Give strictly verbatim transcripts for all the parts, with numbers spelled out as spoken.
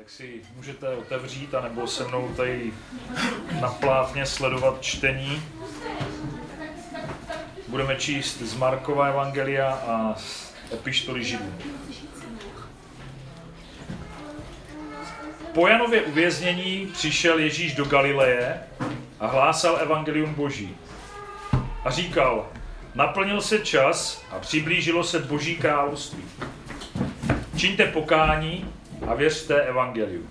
tak si můžete otevřít, anebo se mnou tady na plátně sledovat čtení. Budeme číst z Markova evangelia a z epištoly Židům. Po Janově uvěznění přišel Ježíš do Galileje a hlásal evangelium Boží. A říkal, naplnil se čas a přiblížilo se Boží království. Čiňte pokání a věřte evangeliu.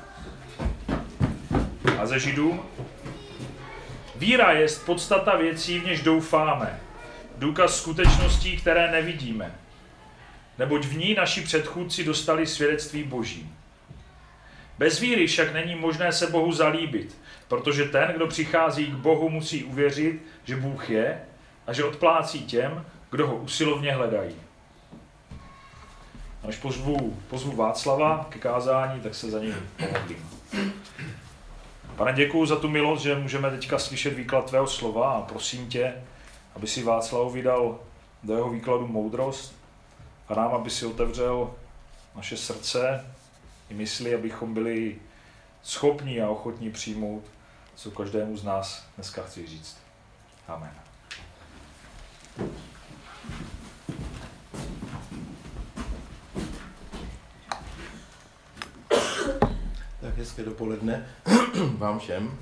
A ze Židům? Víra je podstata věcí, v něž doufáme. Důkaz skutečností, které nevidíme. Neboť v ní naši předchůdci dostali svědectví Boží. Bez víry však není možné se Bohu zalíbit, protože ten, kdo přichází k Bohu, musí uvěřit, že Bůh je a že odplácí těm, kdo ho usilovně hledají. Až pozvu, pozvu Václava ke kázání, tak se za něj pomodlím. Pane, děkuju za tu milost, že můžeme teďka slyšet výklad tvého slova a prosím tě, aby si Václavovi dal do jeho výkladu moudrost a nám, aby si otevřel naše srdce i mysli, abychom byli schopní a ochotní přijmout, co každému z nás dneska chci říct. Amen. Tak hezké dopoledne vám všem.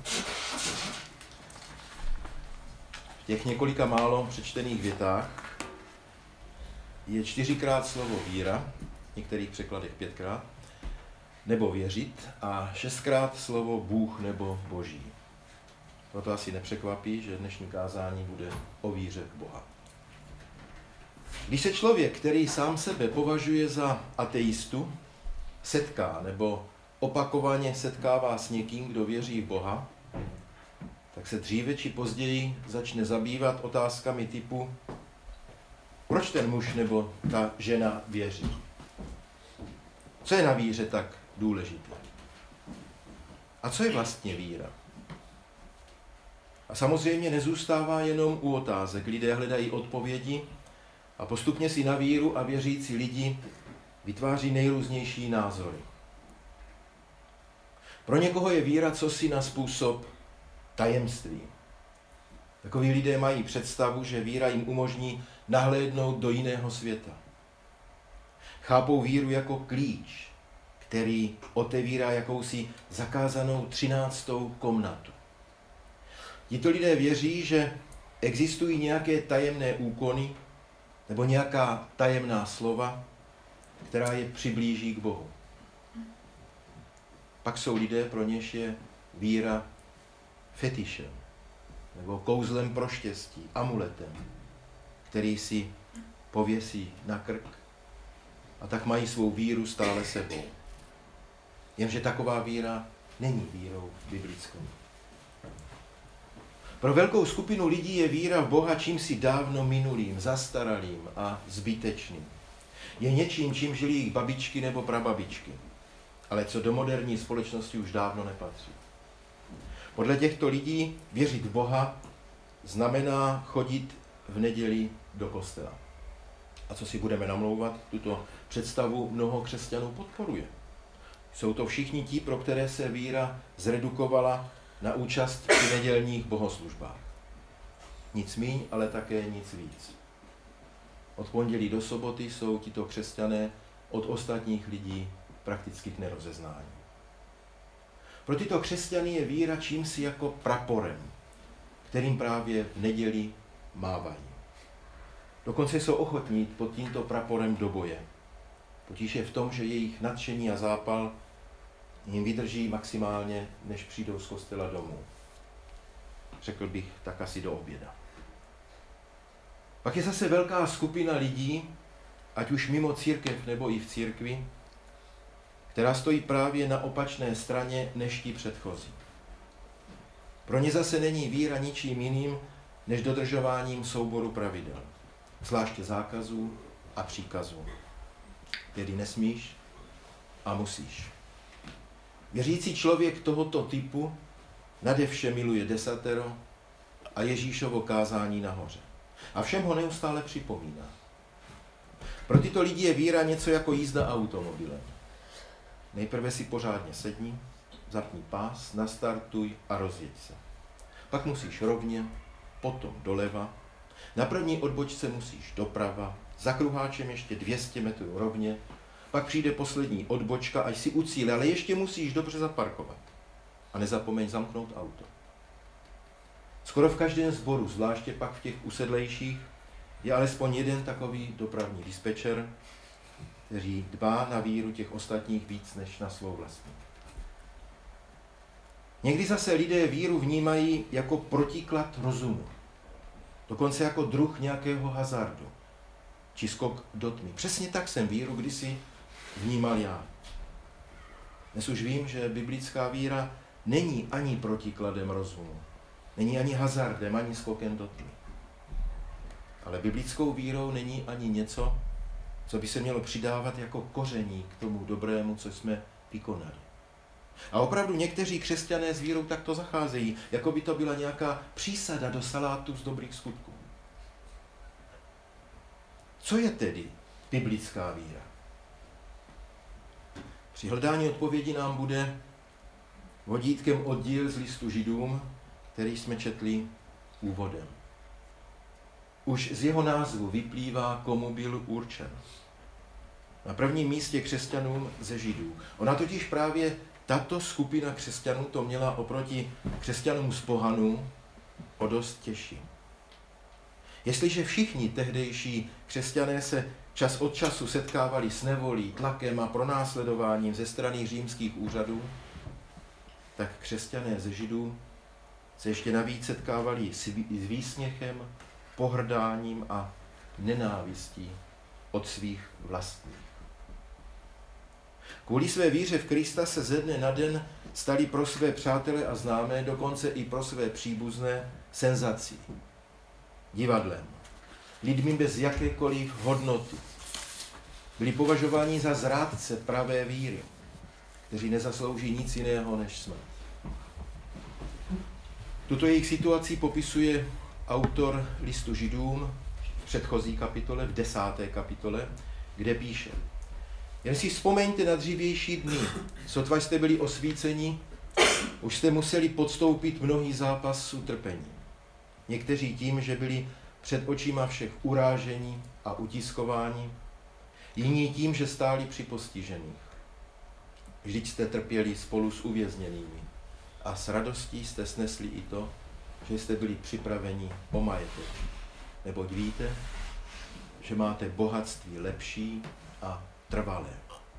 V těch několika málo přečtených větách je čtyřikrát slovo víra, v některých překladech pětkrát, nebo věřit a šestkrát slovo Bůh nebo Boží. Proto asi nepřekvapí, že dnešní kázání bude o víře v Boha. Když se člověk, který sám sebe považuje za ateistu, setká nebo opakovaně setkává s někým, kdo věří v Boha, tak se dříve či později začne zabývat otázkami typu, proč ten muž nebo ta žena věří? Co je na víře tak důležité? A co je vlastně víra? A samozřejmě nezůstává jenom u otázek. Lidé hledají odpovědi a postupně si na víru a věřící lidi vytváří nejrůznější názory. Pro někoho je víra cosi na způsob tajemství. Takoví lidé mají představu, že víra jim umožní nahlédnout do jiného světa. Chápou víru jako klíč, který otevírá jakousi zakázanou třináctou komnatu. Tito lidé věří, že existují nějaké tajemné úkony nebo nějaká tajemná slova, která je přiblíží k Bohu. Pak jsou lidé, pro něž je víra fetišem nebo kouzlem pro štěstí, amuletem, který si pověsí na krk a tak mají svou víru stále sebou. Jenže taková víra není vírou biblickou. Pro velkou skupinu lidí je víra v Boha čímsi dávno minulým, zastaralým a zbytečným. Je něčím, čím žili jejich babičky nebo prababičky, ale co do moderní společnosti už dávno nepatří. Podle těchto lidí věřit v Boha znamená chodit v neděli do kostela. A co si budeme namlouvat, tuto představu mnoho křesťanů podporuje. Jsou to všichni ti, pro které se víra zredukovala na účast při nedělních bohoslužbách. Nic míň, ale také nic víc. Od pondělí do soboty jsou tito křesťané od ostatních lidí prakticky k nerozeznání. Pro tyto křesťany je víra čímsi jako praporem, kterým právě v neděli mávají. Dokonce jsou ochotní pod tímto praporem do boje. Potíž je v tom, že jejich nadšení a zápal jim vydrží maximálně, než přijdou z kostela domů. Řekl bych, tak asi do oběda. Pak je zase velká skupina lidí, ať už mimo církev nebo i v církvi, která stojí právě na opačné straně než ti předchozí. Pro ně zase není víra ničím jiným, než dodržováním souboru pravidel, zvláště zákazů a příkazů. Tedy nesmíš a musíš. Věřící člověk tohoto typu nade vše miluje desatero a Ježíšovo kázání nahoře. A všem ho neustále připomíná. Pro tyto lidi je víra něco jako jízda automobilem. Nejprve si pořádně sedni, zapni pás, nastartuj a rozjeď se. Pak musíš rovně, potom doleva. Na první odbočce musíš doprava, za kruháčem ještě dvě stě metrů rovně, pak přijde poslední odbočka, až si u cíle, ale ještě musíš dobře zaparkovat. A nezapomeň zamknout auto. Skoro v každém sboru, zvláště pak v těch usedlejších, je alespoň jeden takový dopravní dispečer, který dbá na víru těch ostatních víc než na svou vlastní. Někdy zase lidé víru vnímají jako protiklad rozumu, dokonce jako druh nějakého hazardu, či skok do tmy. Přesně tak jsem víru kdysi vnímal já. Dnes už vím, že biblická víra není ani protikladem rozumu, není ani hazardem, ani skokem do tmy. Ale biblickou vírou není ani něco, co by se mělo přidávat jako koření k tomu dobrému, co jsme vykonali. A opravdu někteří křesťané s vírou takto zacházejí, jako by to byla nějaká přísada do salátu z dobrých skutků. Co je tedy biblická víra? Při hledání odpovědi nám bude vodítkem oddíl z listu Židům, který jsme četli úvodem. Už z jeho názvu vyplývá, komu byl určen. Na prvním místě křesťanům ze Židů. Ona totiž právě tato skupina křesťanů to měla oproti křesťanům z pohanů o dost těžší. Jestliže všichni tehdejší křesťané se čas od času setkávali s nevolí, tlakem a pronásledováním ze strany římských úřadů, tak křesťané ze Židů se ještě navíc setkávali s výsměchem, pohrdáním a nenávistí od svých vlastních. Kvůli své víře v Krista se ze dne na den stali pro své přátele a známé, dokonce i pro své příbuzné, senzací, divadlem, lidmi bez jakékoliv hodnoty. Byli považováni za zrádce pravé víry, kteří nezaslouží nic jiného než smrt. Tuto jejich situaci popisuje autor listu Židům v předchozí kapitole, v desáté kapitole, kde píše: Jen si vzpomeňte na dřívější dny, sotva jste byli osvíceni, už jste museli podstoupit mnohý zápas utrpení. Někteří tím, že byli před očima všech urážení a utiskování, jiní tím, že stáli při postižených. Vždyť jste trpěli spolu s uvězněnými a s radostí jste snesli i to, že jste byli připraveni o majetek. Neboť víte, že máte bohatství lepší a trvalé.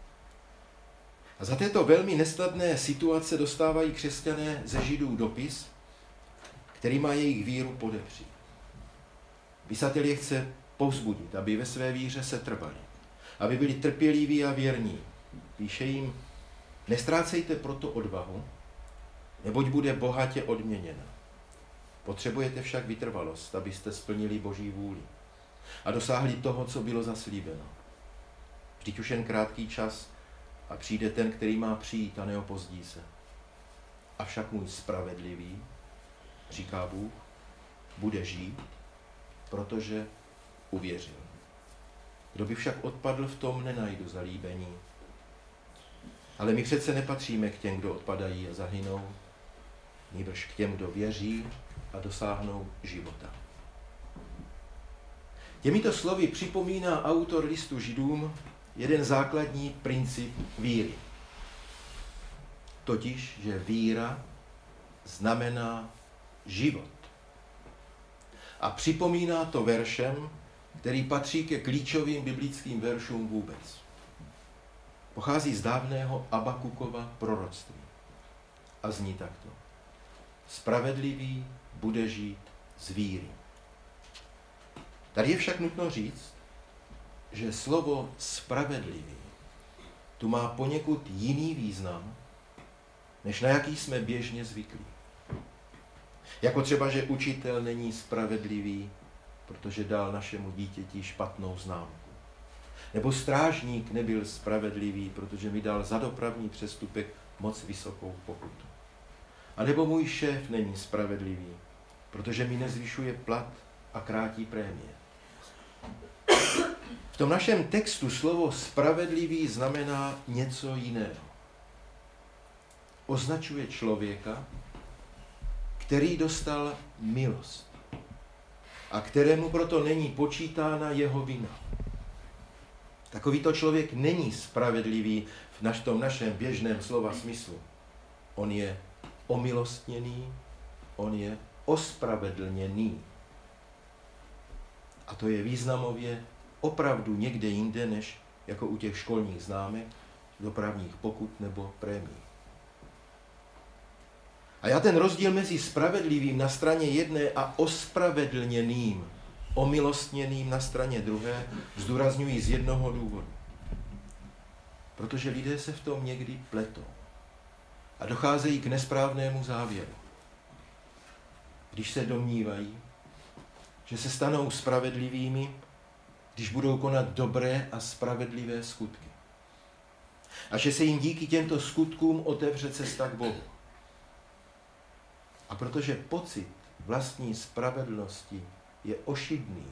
A za této velmi nesnadné situace dostávají křesťané ze Židů dopis, který má jejich víru podepřít. Pisatel je chce povzbudit, aby ve své víře se trvali, aby byli trpěliví a věrní. Píše jim: Nestrácejte proto odvahu, neboť bude bohatě odměněna. Potřebujete však vytrvalost, abyste splnili Boží vůli a dosáhli toho, co bylo zaslíbeno. Vždyť už jen krátký čas a přijde ten, který má přijít a neopozdí se. Avšak můj spravedlivý, říká Bůh, bude žít, protože uvěřil. Kdo by však odpadl, v tom nenajdu zalíbení. Ale my přece nepatříme k těm, kdo odpadají a zahynou, nýbrž k těm, kdo věří a dosáhnou života. Těmito slovy připomíná autor listu Židům jeden základní princip víry. Totiž, že víra znamená život. A připomíná to veršem, který patří ke klíčovým biblickým veršům vůbec. Pochází z dávného Abakukova proroctví a zní takto: Spravedlivý bude žít z víry. Tady je však nutno říct, že slovo spravedlivý tu má poněkud jiný význam, než na jaký jsme běžně zvyklí. Jako třeba, že učitel není spravedlivý, protože dal našemu dítěti špatnou známku. Nebo strážník nebyl spravedlivý, protože mi dal za dopravní přestupek moc vysokou pokutu. A nebo můj šéf není spravedlivý, protože mi nezvyšuje plat a krátí prémie. V tom našem textu slovo spravedlivý znamená něco jiného. označuje člověka, který dostal milost a kterému proto není počítána jeho vina. Takovýto člověk není spravedlivý v naš, tom našem běžném slova smyslu. On je omilostněný, on je ospravedlněný. A to je významově opravdu někde jinde, než jako u těch školních známek, dopravních pokut nebo prémií. A já ten rozdíl mezi spravedlivým na straně jedné a ospravedlněným, omilostněným na straně druhé zdůrazňuji z jednoho důvodu. Protože lidé se v tom někdy pletou a docházejí k nesprávnému závěru. Když se domnívají, že se stanou spravedlivými, když budou konat dobré a spravedlivé skutky. A že se jim díky těmto skutkům otevře cesta k Bohu. A protože pocit vlastní spravedlnosti je ošidný,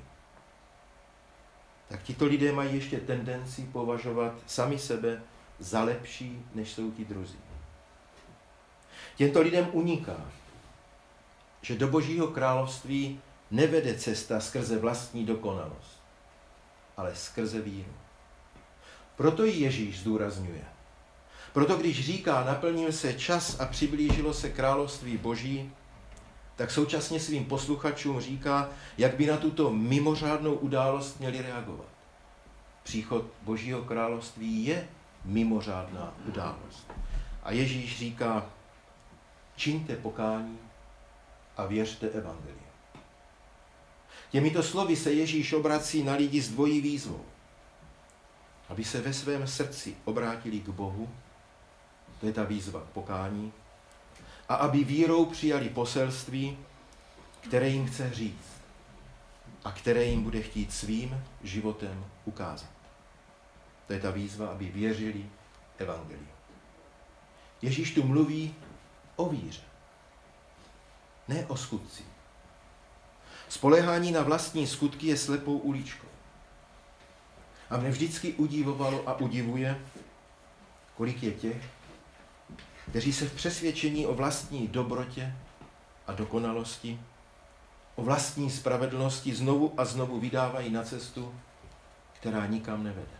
tak tito lidé mají ještě tendenci považovat sami sebe za lepší, než jsou ti druzí. Těmto lidem uniká, že do Božího království nevede cesta skrze vlastní dokonalost, ale skrze víru. Proto ji Ježíš zdůrazňuje. Proto když říká, naplnil se čas a přiblížilo se království Boží, tak současně svým posluchačům říká, jak by na tuto mimořádnou událost měli reagovat. Příchod Božího království je mimořádná událost. A Ježíš říká, čiňte pokání a věřte evangeliu. Těmito slovy se Ježíš obrací na lidi s dvojí výzvou. Aby se ve svém srdci obrátili k Bohu, to je ta výzva k pokání, a aby vírou přijali poselství, které jim chce říct a které jim bude chtít svým životem ukázat. To je ta výzva, aby věřili evangeliu. Ježíš tu mluví o víře, ne o skutcích. Spoléhání na vlastní skutky je slepou uličkou. A mne vždycky udivovalo a udivuje, kolik je těch, kteří se v přesvědčení o vlastní dobrotě a dokonalosti, o vlastní spravedlnosti znovu a znovu vydávají na cestu, která nikam nevede.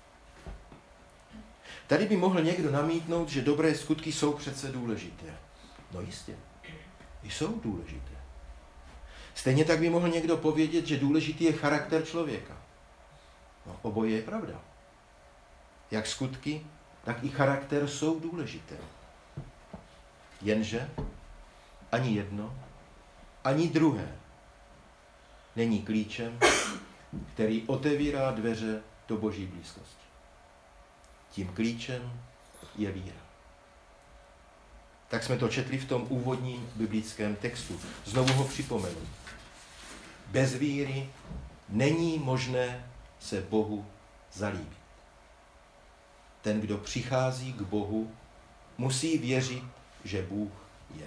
Tady by mohl někdo namítnout, že dobré skutky jsou přece důležité. No jistě, jsou důležité. Stejně tak by mohl někdo povědět, že důležitý je charakter člověka. No, oboje je pravda. Jak skutky, tak i charakter jsou důležité. Jenže ani jedno, ani druhé není klíčem, který otevírá dveře do Boží blízkosti. Tím klíčem je víra. Tak jsme to četli v tom úvodním biblickém textu. Znovu ho připomenu. Bez víry není možné se Bohu zalíbit. Ten, kdo přichází k Bohu, musí věřit, že Bůh je.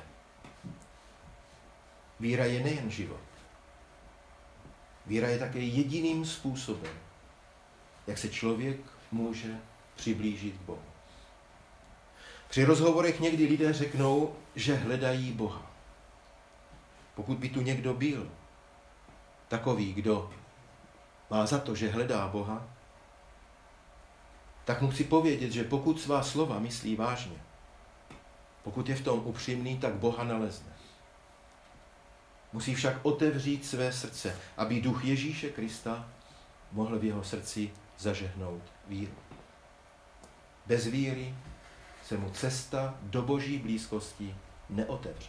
Víra je nejen život. Víra je také jediným způsobem, jak se člověk může přiblížit k Bohu. Při rozhovorech někdy lidé řeknou, že hledají Boha. Pokud by tu někdo byl takový, kdo má za to, že hledá Boha, tak mu chci povědět, že pokud svá slova myslí vážně, pokud je v tom upřímný, tak Boha nalezne. Musí však otevřít své srdce, aby duch Ježíše Krista mohl v jeho srdci zažehnout víru. Bez víry se mu cesta do Boží blízkosti neotevře.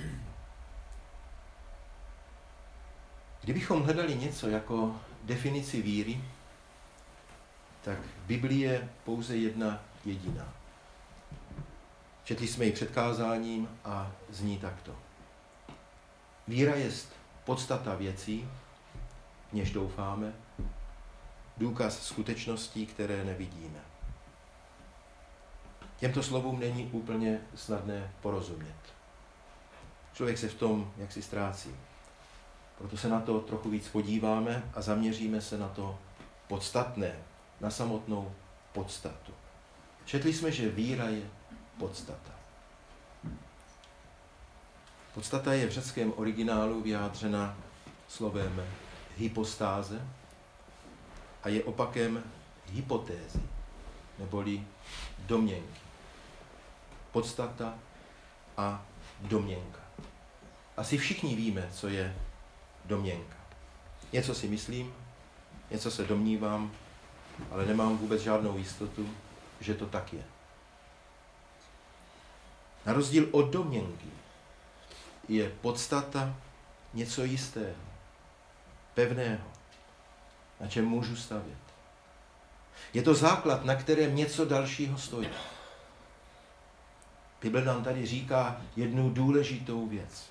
Kdybychom hledali něco jako definici víry, tak Biblie je pouze jedna jediná. Četli jsme ji před kázáním a zní takto. Víra jest podstata věcí, v něž doufáme, důkaz skutečností, které nevidíme. Těmto slovům není úplně snadné porozumět. Člověk se v tom jaksi ztrácí. Proto se na to trochu víc podíváme a zaměříme se na to podstatné, na samotnou podstatu. Četli jsme, že víra je podstata. Podstata je v řeckém originálu vyjádřena slovem hypostáze a je opakem hypotézy, neboli domněnky. Podstata a domněnka. Asi všichni víme, co je domněnka. Něco si myslím, něco se domnívám, ale nemám vůbec žádnou jistotu, že to tak je. Na rozdíl od domněnky je podstata něco jistého, pevného, na čem můžu stavět. Je to základ, na kterém něco dalšího stojí. Bible nám tady říká jednu důležitou věc.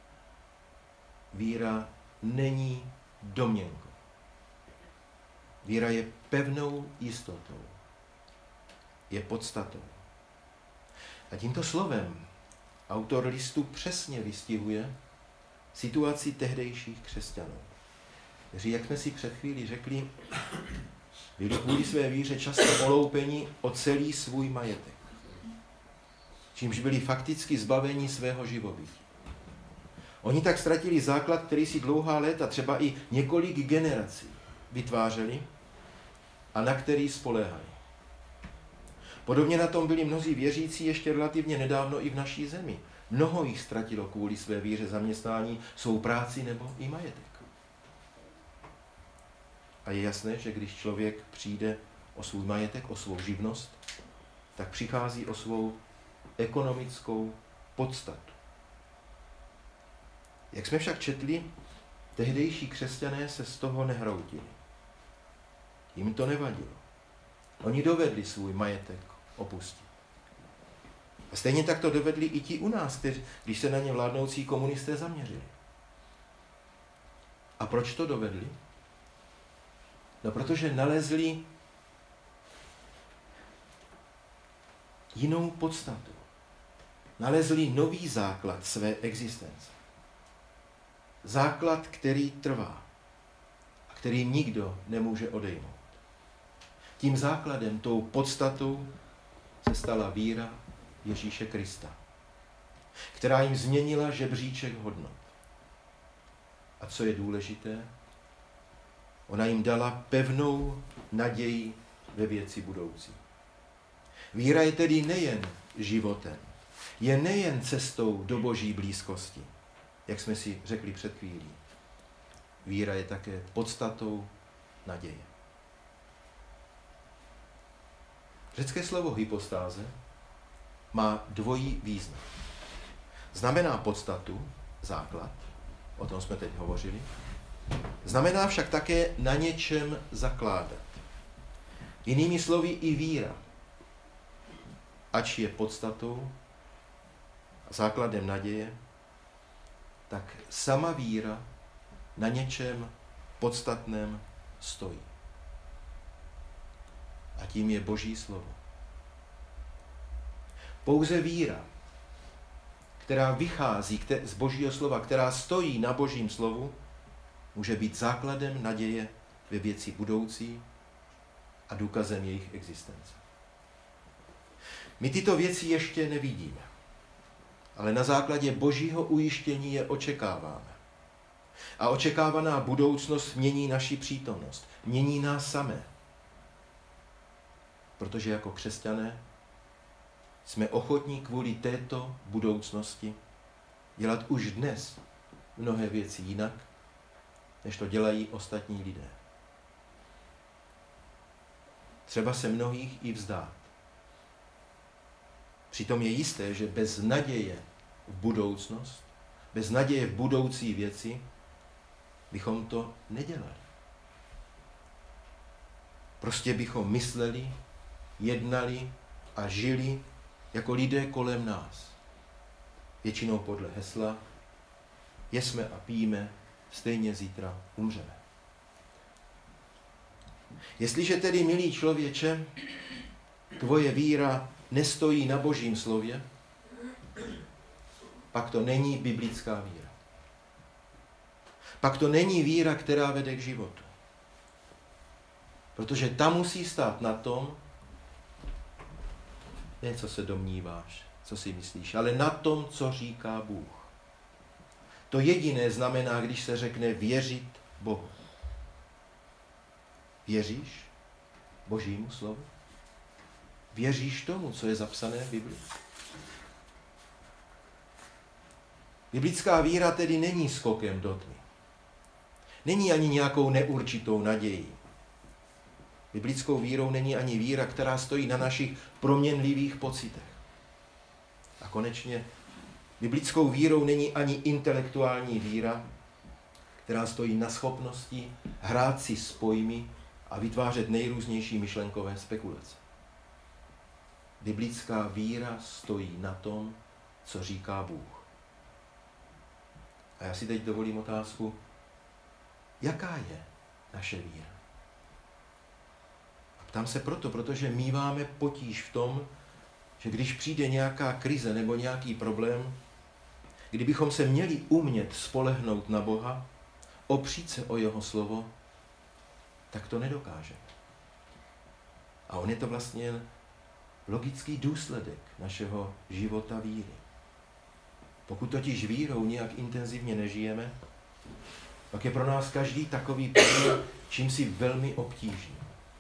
Víra není domněnkou. Víra je pevnou jistotou. Je podstatou. A tímto slovem autor listu přesně vystihuje situaci tehdejších křesťanů, kteří, jak jsme si před chvílí řekli, byli kvůli své víře často oloupeni o celý svůj majetek, čímž byli fakticky zbaveni svého živobytí. Oni tak ztratili základ, který si dlouhá léta, třeba i několik generací vytvářeli a na který spoléhali. Podobně na tom byli mnozí věřící ještě relativně nedávno i v naší zemi. Mnoho jich ztratilo kvůli své víře zaměstnání, svou práci nebo i majetek. A je jasné, že když člověk přijde o svůj majetek, o svou živnost, tak přichází o svou ekonomickou podstatu. Jak jsme však četli, tehdejší křesťané se z toho nehroutili. Jim to nevadilo. Oni dovedli svůj majetek opustit. A stejně tak to dovedli i ti u nás, kteří, když se na ně vládnoucí komunisté zaměřili. A proč to dovedli? No, protože nalezli jinou podstatu. Nalezli nový základ své existence. Základ, který trvá a který nikdo nemůže odejmout. Tím základem, tou podstatou se stala víra Ježíše Krista, která jim změnila žebříček hodnot. A co je důležité, ona jim dala pevnou naději ve věci budoucí. Víra je tedy nejen životem, je nejen cestou do Boží blízkosti, jak jsme si řekli před chvílí. Víra je také podstatou naděje. Řecké slovo hypostáze má dvojí význam. Znamená podstatu, základ, o tom jsme teď hovořili, znamená však také na něčem zakládat. Jinými slovy i víra, ač je podstatou a základem naděje, tak sama víra na něčem podstatném stojí. A tím je Boží slovo. Pouze víra, která vychází z Božího slova, která stojí na Božím slovu, může být základem naděje ve věci budoucí a důkazem jejich existence. My tyto věci ještě nevidíme, ale na základě Božího ujištění je očekáváme. A očekávaná budoucnost mění naši přítomnost, mění nás samé. Protože jako křesťané jsme ochotní kvůli této budoucnosti dělat už dnes mnohé věci jinak, než to dělají ostatní lidé. Třeba se mnohých i vzdát. Přitom je jisté, že bez naděje v budoucnost, bez naděje v budoucí věci, bychom to nedělali. Prostě bychom mysleli, jednali a žili jako lidé kolem nás. Většinou podle hesla jesme a pijeme, stejně zítra umřeme. Jestliže tedy, milý člověče, tvoje víra nestojí na Božím slově, pak to není biblická víra. Pak to není víra, která vede k životu. Protože ta musí stát na tom, ne co se domníváš, co si myslíš, ale na tom, co říká Bůh. To jediné znamená, když se řekne věřit Bohu. Věříš Božímu slovu? Věříš tomu, co je zapsané v Biblii? Biblická víra tedy není skokem do tmy. Není ani nějakou neurčitou nadějí. Biblickou vírou není ani víra, která stojí na našich proměnlivých pocitech. A konečně biblickou vírou není ani intelektuální víra, která stojí na schopnosti hrát si s pojmy a vytvářet nejrůznější myšlenkové spekulace. Biblická víra stojí na tom, co říká Bůh. A já si teď dovolím otázku, jaká je naše víra? A ptám se proto, protože míváme potíž v tom, že když přijde nějaká krize nebo nějaký problém, kdybychom se měli umět spolehnout na Boha, opřít se o jeho slovo, tak to nedokážeme. A on je to vlastně logický důsledek našeho života víry. Pokud totiž vírou nějak intenzivně nežijeme, pak je pro nás každý takový problém čímsi velmi obtížný.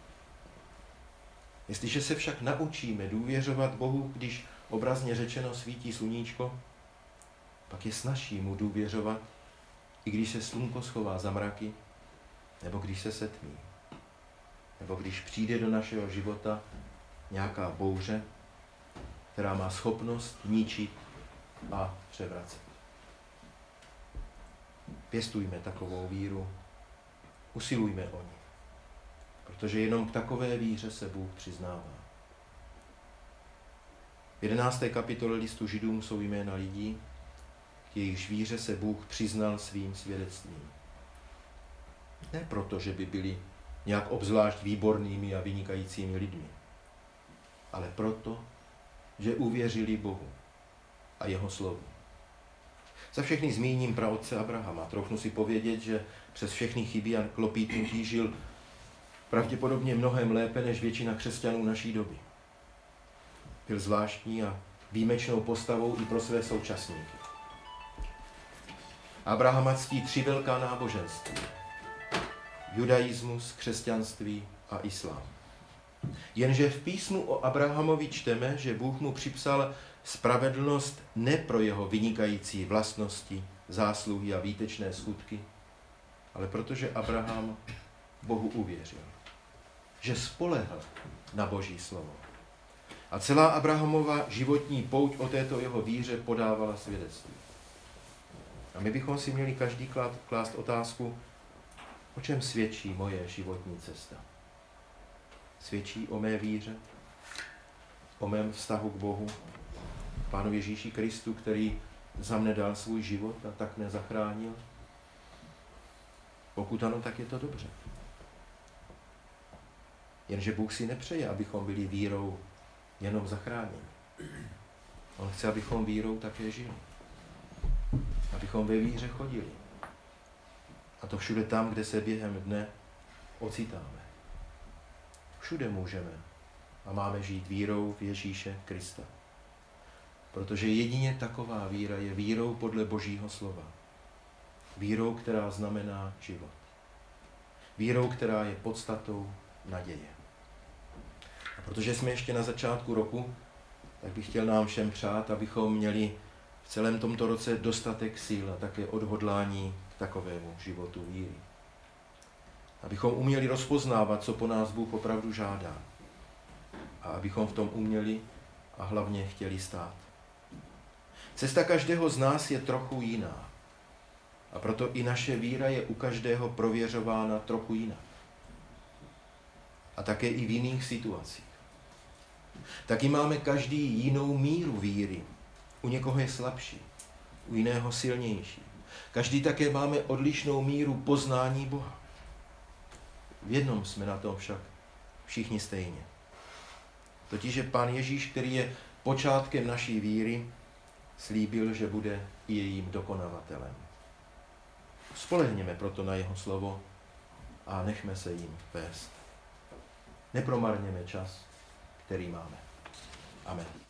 Jestliže se však naučíme důvěřovat Bohu, když obrazně řečeno svítí sluníčko, pak je snazší mu důvěřovat, i když se slunko schová za mraky, nebo když se setmí, nebo když přijde do našeho života nějaká bouře, která má schopnost ničit a převracet. Pěstujme takovou víru, usilujme o ní, protože jenom k takové víře se Bůh přiznává. V jedenácté kapitole listu Židům jsou jména lidí, k jejichž víře se Bůh přiznal svým svědectvím. Ne proto, že by byli nějak obzvlášť výbornými a vynikajícími lidmi, ale proto, že uvěřili Bohu a jeho slovu. Za všechny zmíním praotce Abrahama. Troufnu si povědět, že přes všechny chyby a klopítnutí žil pravděpodobně mnohem lépe než většina křesťanů naší doby. Byl zvláštní a výjimečnou postavou i pro své současníky. Abrahama ctí tři velká náboženství. Judaismus, křesťanství a islám. Jenže v písmu o Abrahamovi čteme, že Bůh mu připsal spravedlnost ne pro jeho vynikající vlastnosti, zásluhy a výtečné skutky, ale protože Abraham Bohu uvěřil. Že spolehl na Boží slovo. A celá Abrahamova životní pouť o této jeho víře podávala svědectví. A my bychom si měli každý klást otázku, o čem svědčí moje životní cesta. Svědčí o mé víře, o mém vztahu k Bohu, Pánu Ježíši Kristu, který za mne dal svůj život a tak mne zachránil? Pokud ano, tak je to dobře. Jenže Bůh si nepřeje, abychom byli vírou jenom zachráněni. On chce, abychom vírou také žili. Abychom ve víře chodili. A to všude tam, kde se během dne ocitáme. Všude můžeme a máme žít vírou v Ježíše Krista. Protože jedině taková víra je vírou podle Božího slova. Vírou, která znamená život. Vírou, která je podstatou naděje. A protože jsme ještě na začátku roku, tak bych chtěl nám všem přát, abychom měli v celém tomto roce dostatek sil a také odhodlání k takovému životu víry. Abychom uměli rozpoznávat, co po nás Bůh opravdu žádá. A abychom v tom uměli a hlavně chtěli stát. Cesta každého z nás je trochu jiná. A proto i naše víra je u každého prověřována trochu jinak. A také i v jiných situacích. Taky máme každý jinou míru víry. U někoho je slabší, u jiného silnější. Každý také máme odlišnou míru poznání Boha. V jednom jsme na tom však všichni stejně. Totiž, že Pán Ježíš, který je počátkem naší víry, slíbil, že bude i jejím dokonavatelem. Spolehněme proto na jeho slovo a nechme se jim vést. Nepromarněme čas, který máme. Amen.